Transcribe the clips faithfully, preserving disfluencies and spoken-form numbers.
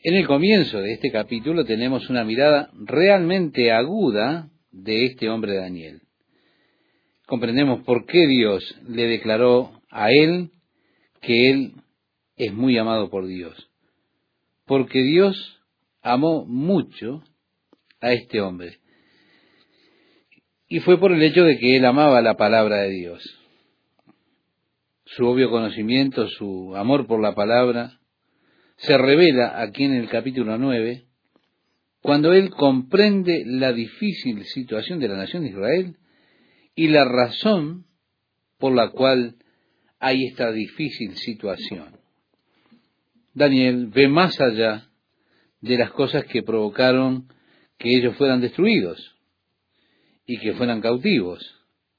En el comienzo de este capítulo tenemos una mirada realmente aguda de este hombre Daniel. Comprendemos por qué Dios le declaró a él que él es muy amado por Dios. Porque Dios amó mucho a este hombre. Y fue por el hecho de que él amaba la palabra de Dios. Su obvio conocimiento, su amor por la palabra, se revela aquí en el capítulo nueve, cuando él comprende la difícil situación de la nación de Israel y la razón por la cual hay esta difícil situación. Daniel ve más allá de las cosas que provocaron que ellos fueran destruidos y que fueran cautivos.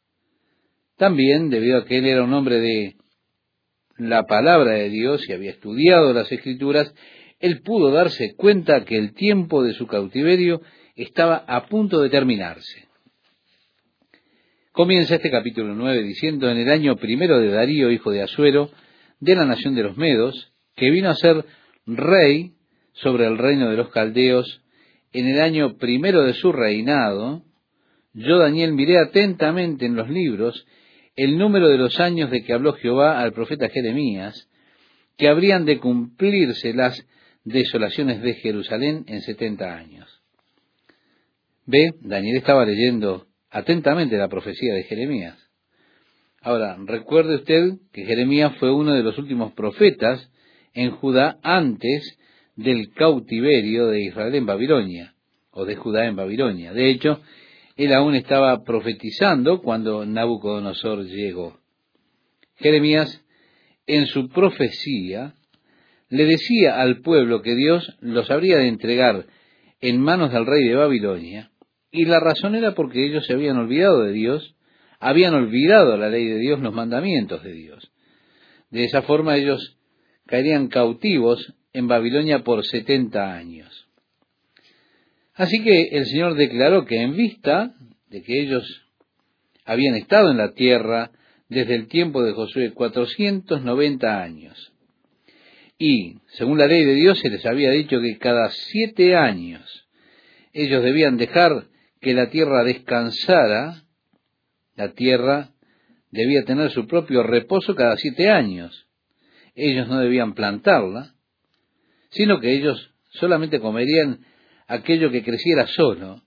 También, debido a que él era un hombre de la palabra de Dios y había estudiado las Escrituras, él pudo darse cuenta que el tiempo de su cautiverio estaba a punto de terminarse. Comienza este capítulo nueve diciendo: en el año primero de Darío, hijo de Asuero, de la nación de los Medos, que vino a ser rey sobre el reino de los caldeos, en el año primero de su reinado, yo, Daniel, miré atentamente en los libros el número de los años de que habló Jehová al profeta Jeremías, que habrían de cumplirse las desolaciones de Jerusalén en setenta años. Ve, Daniel estaba leyendo atentamente la profecía de Jeremías. Ahora, recuerde usted que Jeremías fue uno de los últimos profetas en Judá antes del cautiverio de Israel en Babilonia, o de Judá en Babilonia. De hecho, él aún estaba profetizando cuando Nabucodonosor llegó. Jeremías, en su profecía, le decía al pueblo que Dios los habría de entregar en manos del rey de Babilonia, y la razón era porque ellos se habían olvidado de Dios, habían olvidado la ley de Dios, los mandamientos de Dios. De esa forma ellos caerían cautivos en Babilonia por setenta años. Así que el Señor declaró que en vista de que ellos habían estado en la tierra desde el tiempo de Josué cuatrocientos noventa años, y según la ley de Dios se les había dicho que cada siete años ellos debían dejar que la tierra descansara, la tierra debía tener su propio reposo cada siete años. Ellos no debían plantarla, sino que ellos solamente comerían aquello que creciera solo,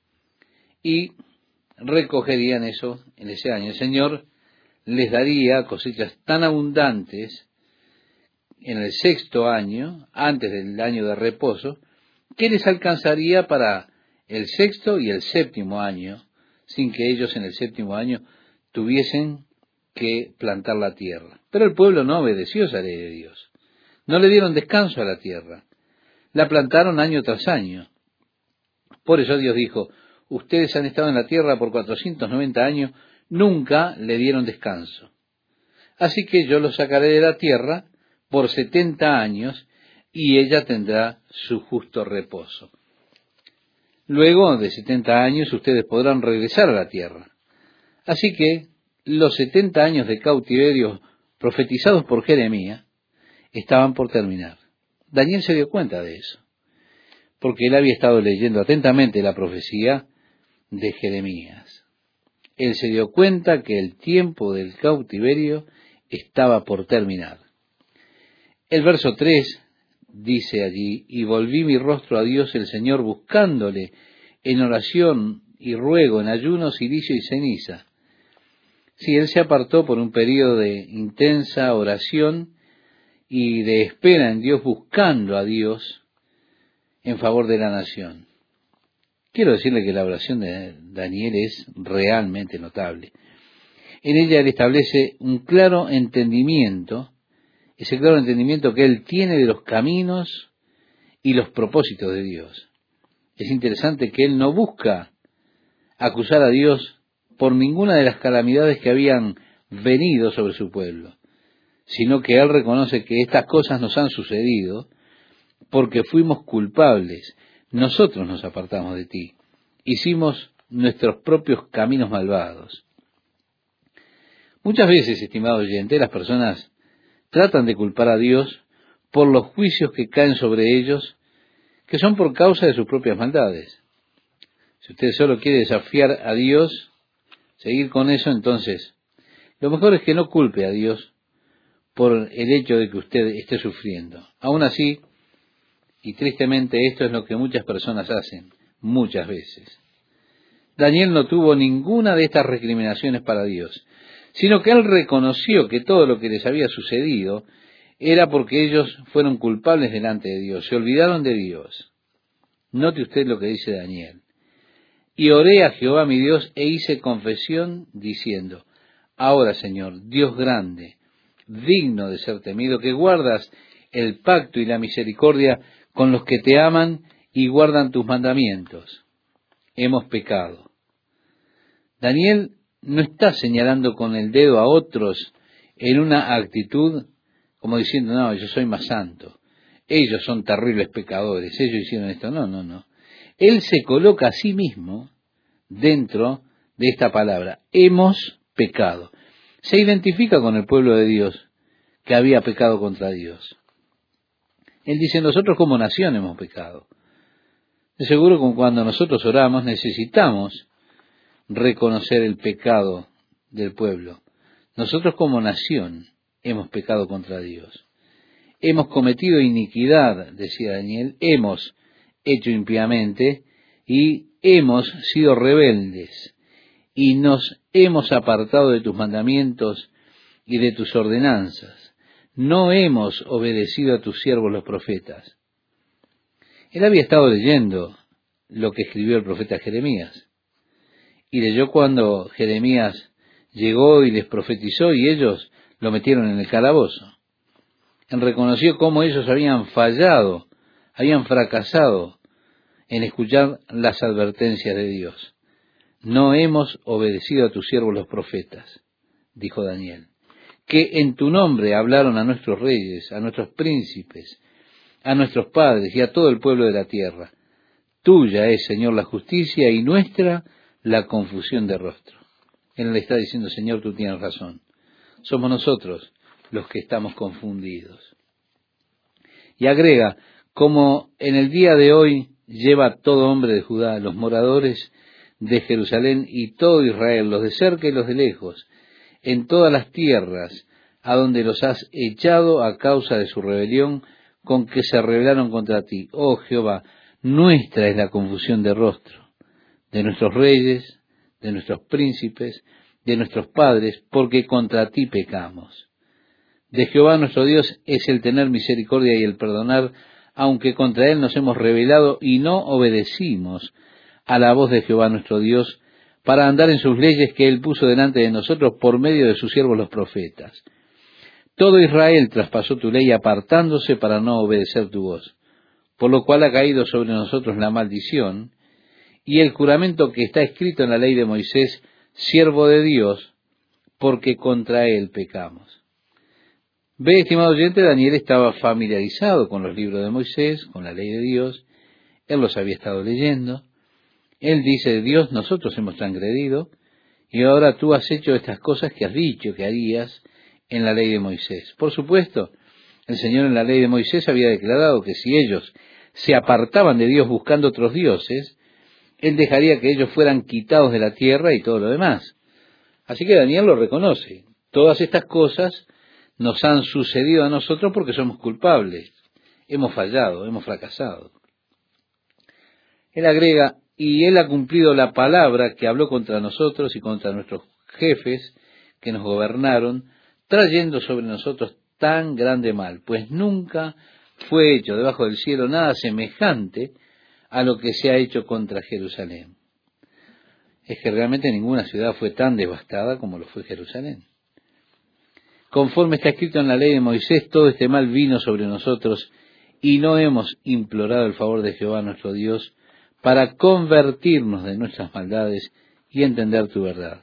y recogerían eso en ese año. El Señor les daría cosechas tan abundantes en el sexto año, antes del año de reposo, que les alcanzaría para el sexto y el séptimo año, sin que ellos en el séptimo año tuviesen que plantar la tierra. Pero el pueblo no obedeció esa ley de Dios. No le dieron descanso a la tierra. La plantaron año tras año. Por eso Dios dijo: ustedes han estado en la tierra por cuatrocientos noventa años, nunca le dieron descanso. Así que yo los sacaré de la tierra por setenta años, y ella tendrá su justo reposo. Luego de setenta años ustedes podrán regresar a la tierra. Así que los setenta años de cautiverio profetizados por Jeremías estaban por terminar. Daniel se dio cuenta de eso, porque él había estado leyendo atentamente la profecía de Jeremías. Él se dio cuenta que el tiempo del cautiverio estaba por terminar. El verso tres dice allí: y volví mi rostro a Dios el Señor, buscándole en oración y ruego, en ayuno, cilicio y ceniza. Sí, él se apartó por un periodo de intensa oración y de espera en Dios, buscando a Dios en favor de la nación. Quiero decirle que la oración de Daniel es realmente notable. En ella él establece un claro entendimiento, ese claro entendimiento que él tiene de los caminos y los propósitos de Dios. Es interesante que él no busca acusar a Dios por ninguna de las calamidades que habían venido sobre su pueblo, sino que él reconoce que estas cosas nos han sucedido porque fuimos culpables. Nosotros nos apartamos de ti, hicimos nuestros propios caminos malvados. Muchas veces, estimado oyente, las personas tratan de culpar a Dios por los juicios que caen sobre ellos que son por causa de sus propias maldades. Si usted solo quiere desafiar a Dios, seguir con eso, entonces lo mejor es que no culpe a Dios por el hecho de que usted esté sufriendo. Aún así, y tristemente esto es lo que muchas personas hacen, muchas veces. Daniel no tuvo ninguna de estas recriminaciones para Dios, sino que él reconoció que todo lo que les había sucedido era porque ellos fueron culpables delante de Dios, se olvidaron de Dios. Note usted lo que dice Daniel. Y oré a Jehová mi Dios e hice confesión diciendo, ahora Señor, Dios grande, digno de ser temido, que guardas el pacto y la misericordia con los que te aman y guardan tus mandamientos. Hemos pecado. Daniel no está señalando con el dedo a otros en una actitud como diciendo, no, yo soy más santo. Ellos son terribles pecadores, ellos hicieron esto. No, no, no. Él se coloca a sí mismo dentro de esta palabra. Hemos pecado. Se identifica con el pueblo de Dios que había pecado contra Dios. Él dice, nosotros como nación hemos pecado. De seguro que cuando nosotros oramos necesitamos reconocer el pecado del pueblo. Nosotros como nación hemos pecado contra Dios. Hemos cometido iniquidad, decía Daniel, hemos hecho impíamente y hemos sido rebeldes y nos hemos apartado de tus mandamientos y de tus ordenanzas. No hemos obedecido a tus siervos los profetas. Él había estado leyendo lo que escribió el profeta Jeremías. Y leyó cuando Jeremías llegó y les profetizó y ellos lo metieron en el calabozo. Él reconoció cómo ellos habían fallado, habían fracasado en escuchar las advertencias de Dios. No hemos obedecido a tus siervos los profetas, dijo Daniel, que en tu nombre hablaron a nuestros reyes, a nuestros príncipes, a nuestros padres y a todo el pueblo de la tierra. Tuya es, Señor, la justicia y nuestra la confusión de rostro. Él le está diciendo, Señor, tú tienes razón. Somos nosotros los que estamos confundidos. Y agrega, como en el día de hoy lleva todo hombre de Judá, los moradores de Jerusalén y todo Israel, los de cerca y los de lejos, en todas las tierras a donde los has echado a causa de su rebelión con que se rebelaron contra ti. Oh Jehová, nuestra es la confusión de rostro, de nuestros reyes, de nuestros príncipes, de nuestros padres, porque contra ti pecamos. De Jehová nuestro Dios es el tener misericordia y el perdonar, aunque contra él nos hemos rebelado y no obedecimos a la voz de Jehová nuestro Dios, para andar en sus leyes que él puso delante de nosotros por medio de sus siervos los profetas. Todo Israel traspasó tu ley apartándose para no obedecer tu voz, por lo cual ha caído sobre nosotros la maldición y el juramento que está escrito en la ley de Moisés, siervo de Dios, porque contra él pecamos. Ve, estimado oyente, Daniel estaba familiarizado con los libros de Moisés, con la ley de Dios, él los había estado leyendo. Él dice, Dios, nosotros hemos transgredido, y ahora tú has hecho estas cosas que has dicho que harías en la ley de Moisés. Por supuesto, el Señor en la ley de Moisés había declarado que si ellos se apartaban de Dios buscando otros dioses, Él dejaría que ellos fueran quitados de la tierra y todo lo demás. Así que Daniel lo reconoce. Todas estas cosas nos han sucedido a nosotros porque somos culpables. Hemos fallado, hemos fracasado. Él agrega, y Él ha cumplido la palabra que habló contra nosotros y contra nuestros jefes que nos gobernaron, trayendo sobre nosotros tan grande mal, pues nunca fue hecho debajo del cielo nada semejante a lo que se ha hecho contra Jerusalén. Es que realmente ninguna ciudad fue tan devastada como lo fue Jerusalén. Conforme está escrito en la ley de Moisés, todo este mal vino sobre nosotros y no hemos implorado el favor de Jehová nuestro Dios para convertirnos de nuestras maldades y entender tu verdad.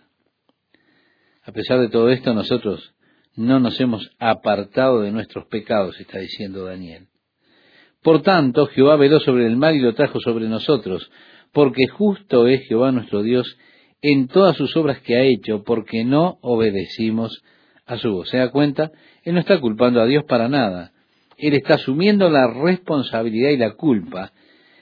A pesar de todo esto, nosotros no nos hemos apartado de nuestros pecados, está diciendo Daniel. Por tanto, Jehová veló sobre el mal y lo trajo sobre nosotros, porque justo es Jehová nuestro Dios en todas sus obras que ha hecho, porque no obedecimos a su voz. ¿Se da cuenta? Él no está culpando a Dios para nada. Él está asumiendo la responsabilidad y la culpa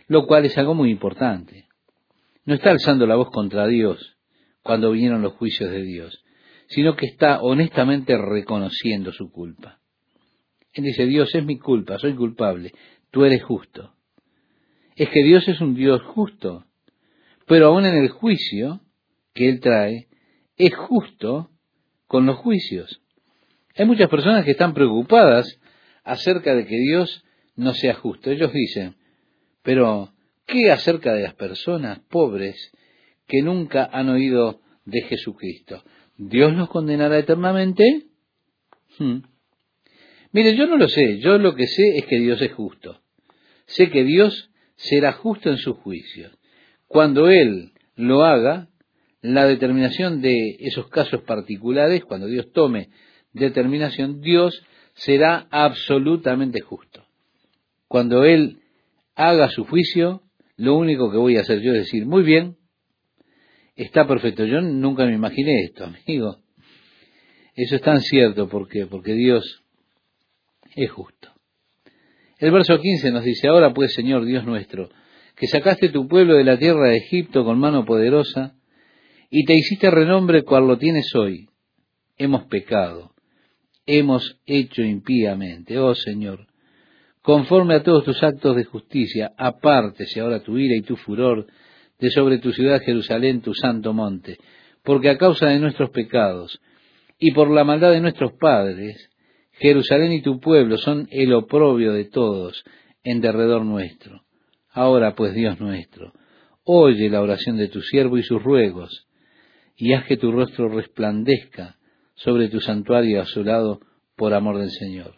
lo cual es algo muy importante. No está alzando la voz contra Dios cuando vinieron los juicios de Dios, sino que está honestamente reconociendo su culpa. Él dice, Dios, es mi culpa, soy culpable, tú eres justo. Es que Dios es un Dios justo, pero aún en el juicio que Él trae, es justo con los juicios. Hay muchas personas que están preocupadas acerca de que Dios no sea justo. Ellos dicen, pero ¿qué acerca de las personas pobres que nunca han oído de Jesucristo? ¿Dios los condenará eternamente? Hmm. Mire, yo no lo sé. Yo lo que sé es que Dios es justo. Sé que Dios será justo en sus juicios. Cuando Él lo haga, la determinación de esos casos particulares, cuando Dios tome determinación, Dios será absolutamente justo. Cuando Él haga su juicio, lo único que voy a hacer yo es decir, muy bien, está perfecto. Yo nunca me imaginé esto, amigo. Eso es tan cierto, ¿por qué? Porque Dios es justo. El verso quince nos dice, ahora pues, Señor Dios nuestro, que sacaste tu pueblo de la tierra de Egipto con mano poderosa, y te hiciste renombre cual lo tienes hoy, hemos pecado, hemos hecho impíamente. Oh Señor, conforme a todos tus actos de justicia, apártese ahora tu ira y tu furor de sobre tu ciudad Jerusalén, tu santo monte, porque a causa de nuestros pecados y por la maldad de nuestros padres, Jerusalén y tu pueblo son el oprobio de todos en derredor nuestro. Ahora pues, Dios nuestro, oye la oración de tu siervo y sus ruegos, y haz que tu rostro resplandezca sobre tu santuario asolado por amor del Señor.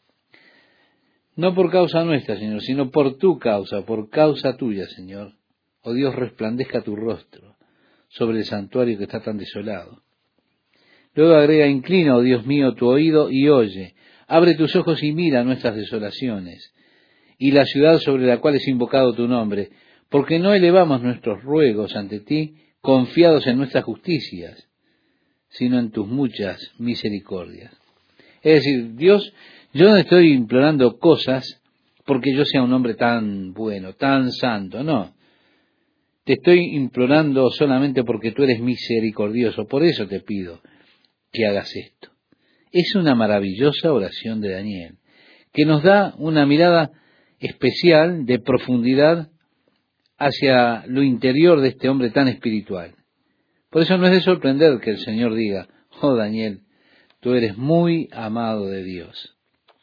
No por causa nuestra, Señor, sino por tu causa, por causa tuya, Señor. Oh Dios, resplandezca tu rostro sobre el santuario que está tan desolado. Luego agrega, inclina, oh Dios mío, tu oído y oye. Abre tus ojos y mira nuestras desolaciones y la ciudad sobre la cual es invocado tu nombre, porque no elevamos nuestros ruegos ante ti, confiados en nuestras justicias, sino en tus muchas misericordias. Es decir, Dios, yo no estoy implorando cosas porque yo sea un hombre tan bueno, tan santo, no. Te estoy implorando solamente porque tú eres misericordioso, por eso te pido que hagas esto. Es una maravillosa oración de Daniel, que nos da una mirada especial de profundidad hacia lo interior de este hombre tan espiritual. Por eso no es de sorprender que el Señor diga, oh Daniel, tú eres muy amado de Dios.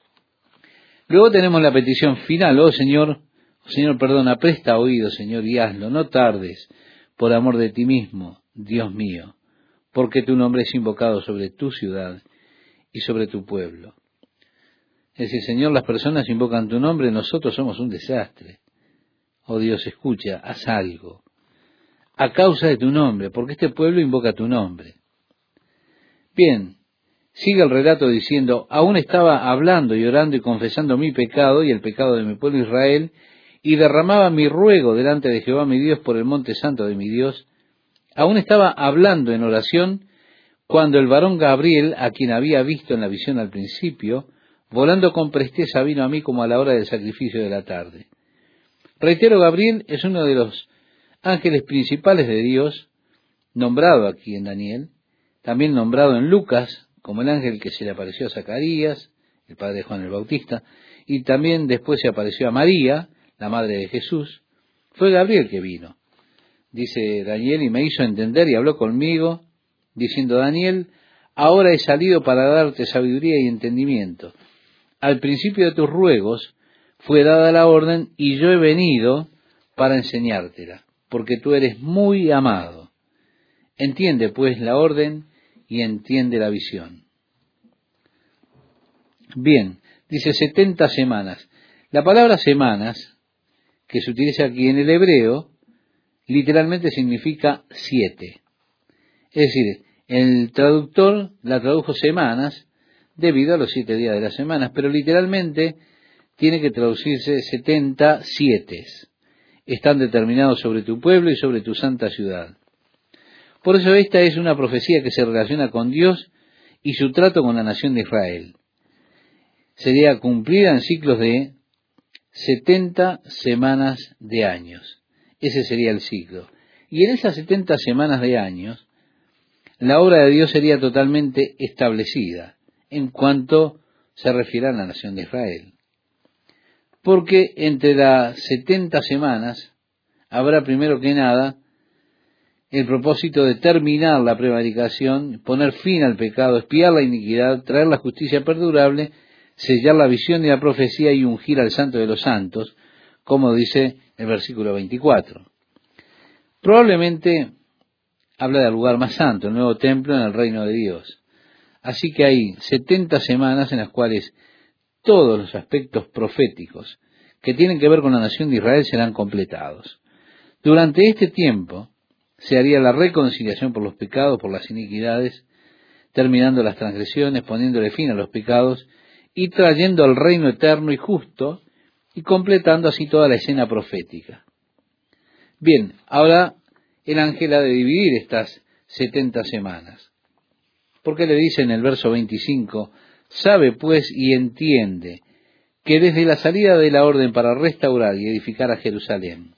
Luego tenemos la petición final, oh Señor, oh Señor, perdona, presta oído, Señor, y hazlo, no tardes, por amor de ti mismo, Dios mío, porque tu nombre es invocado sobre tu ciudad y sobre tu pueblo. Es decir, Señor, las personas invocan tu nombre, nosotros somos un desastre. Oh Dios, escucha, haz algo, a causa de tu nombre, porque este pueblo invoca tu nombre. Bien, sigue el relato diciendo, aún estaba hablando y orando y confesando mi pecado y el pecado de mi pueblo Israel, y derramaba mi ruego delante de Jehová mi Dios por el monte santo de mi Dios. Aún estaba hablando en oración, cuando el varón Gabriel, a quien había visto en la visión al principio, volando con presteza vino a mí como a la hora del sacrificio de la tarde. Reitero, Gabriel es uno de los ángeles principales de Dios, nombrado aquí en Daniel, también nombrado en Lucas, como el ángel que se le apareció a Zacarías, el padre de Juan el Bautista, y también después se apareció a María, la madre de Jesús. Fue Gabriel que vino, dice Daniel, y me hizo entender y habló conmigo, diciendo, Daniel, ahora he salido para darte sabiduría y entendimiento. Al principio de tus ruegos fue dada la orden, y yo he venido para enseñártela, porque tú eres muy amado. Entiende, pues, la orden y entiende la visión. Bien, dice setenta semanas. La palabra semanas, que se utiliza aquí en el hebreo, literalmente significa siete. Es decir, el traductor la tradujo semanas debido a los siete días de las semanas, pero literalmente tiene que traducirse setenta siete. Están determinados sobre tu pueblo y sobre tu santa ciudad. Por eso esta es una profecía que se relaciona con Dios y su trato con la nación de Israel. Sería cumplida en ciclos de setenta semanas de años. Ese sería el ciclo. Y en esas setenta semanas de años, la obra de Dios sería totalmente establecida en cuanto se refiere a la nación de Israel. Porque entre las setenta semanas habrá primero que nada el propósito de terminar la prevaricación, poner fin al pecado, expiar la iniquidad, traer la justicia perdurable, sellar la visión y la profecía y ungir al santo de los santos, como dice el versículo veinticuatro. Probablemente habla del lugar más santo, el nuevo templo en el reino de Dios. Así que hay setenta semanas en las cuales todos los aspectos proféticos que tienen que ver con la nación de Israel serán completados. Durante este tiempo se haría la reconciliación por los pecados, por las iniquidades, terminando las transgresiones, poniéndole fin a los pecados y trayendo al reino eterno y justo y completando así toda la escena profética. Bien, ahora el ángel ha de dividir estas setenta semanas. Porque le dice en el verso veinticinco, sabe pues y entiende que desde la salida de la orden para restaurar y edificar a Jerusalén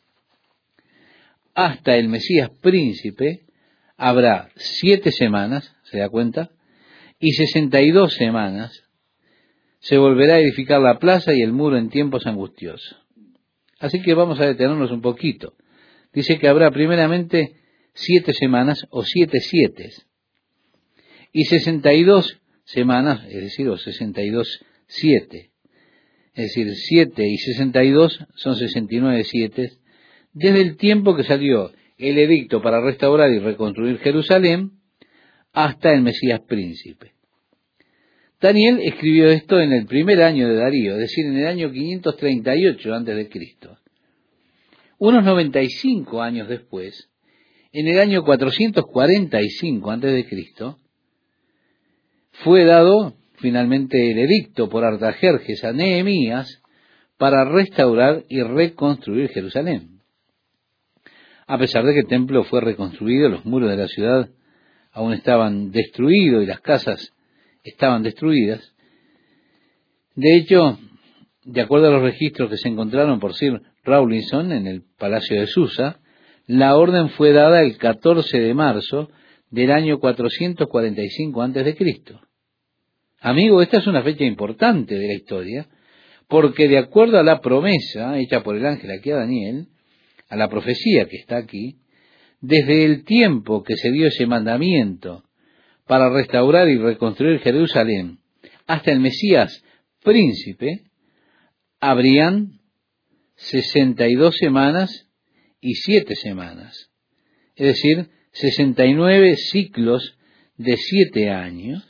hasta el Mesías príncipe habrá siete semanas, ¿se da cuenta? Y sesenta y dos semanas se volverá a edificar la plaza y el muro en tiempos angustiosos. Así que vamos a detenernos un poquito. Dice que habrá primeramente siete semanas o siete sietes. Y sesenta y dos semanas, es decir, o sesenta y dos siete. Es decir, siete y sesenta y dos son sesenta y nueve siete, desde el tiempo que salió el edicto para restaurar y reconstruir Jerusalén hasta el Mesías príncipe. Daniel escribió esto en el primer año de Darío, es decir, en el año quinientos treinta y ocho antes de Cristo. Unos noventa y cinco años después, en el año cuatrocientos cuarenta y cinco antes de Cristo, fue dado finalmente el edicto por Artajerjes a Nehemías para restaurar y reconstruir Jerusalén. A pesar de que el templo fue reconstruido, los muros de la ciudad aún estaban destruidos y las casas estaban destruidas. De hecho, de acuerdo a los registros que se encontraron por Sir Rawlinson en el Palacio de Susa, la orden fue dada el catorce de marzo del año cuatrocientos cuarenta y cinco antes de Cristo. Amigo, esta es una fecha importante de la historia, porque de acuerdo a la promesa hecha por el ángel aquí a Daniel, a la profecía que está aquí, desde el tiempo que se dio ese mandamiento para restaurar y reconstruir Jerusalén hasta el Mesías príncipe, habrían sesenta y dos semanas y siete semanas, es decir, sesenta y nueve ciclos de siete años,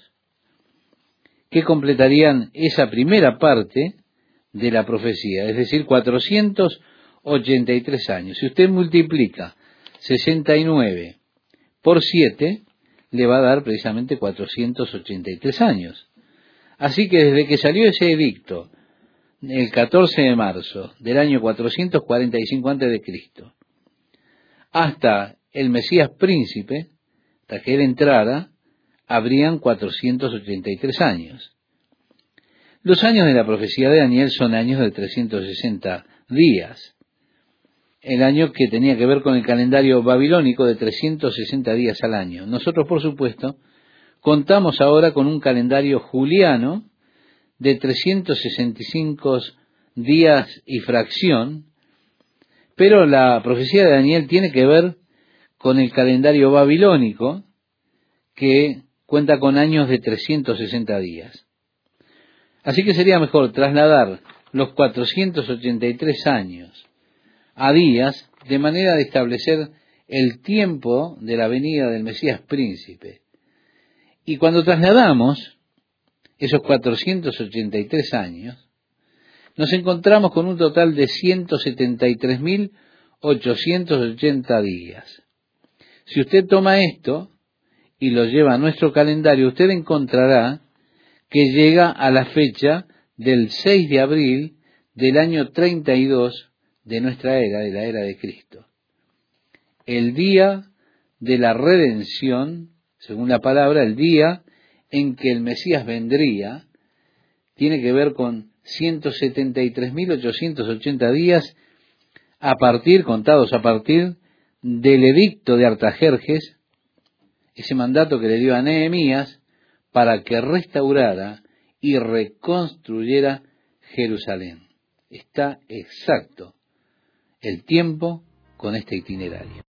que completarían esa primera parte de la profecía, es decir, cuatrocientos ochenta y tres años. Si usted multiplica sesenta y nueve por siete, le va a dar precisamente cuatrocientos ochenta y tres años. Así que desde que salió ese edicto, el catorce de marzo del año cuatrocientos cuarenta y cinco antes de Cristo, hasta el Mesías príncipe, hasta que él entrara, habrían cuatrocientos ochenta y tres años. Los años de la profecía de Daniel son años de trescientos sesenta días. El año que tenía que ver con el calendario babilónico de trescientos sesenta días al año. Nosotros, por supuesto, contamos ahora con un calendario juliano de trescientos sesenta y cinco días y fracción, pero la profecía de Daniel tiene que ver con el calendario babilónico, que cuenta con años de trescientos sesenta días. Así que sería mejor trasladar los cuatrocientos ochenta y tres años a días, de manera de establecer el tiempo de la venida del Mesías príncipe. Y cuando trasladamos esos cuatrocientos ochenta y tres años, nos encontramos con un total de ciento setenta y tres mil ochocientos ochenta días. Si usted toma esto y lo lleva a nuestro calendario, usted encontrará que llega a la fecha del seis de abril del año treinta y dos de nuestra era, de la era de Cristo. El día de la redención, según la palabra, el día en que el Mesías vendría, tiene que ver con ciento setenta y tres mil ochocientos ochenta días a partir, contados a partir del edicto de Artajerjes, ese mandato que le dio a Nehemías para que restaurara y reconstruyera Jerusalén. Está exacto el tiempo con este itinerario.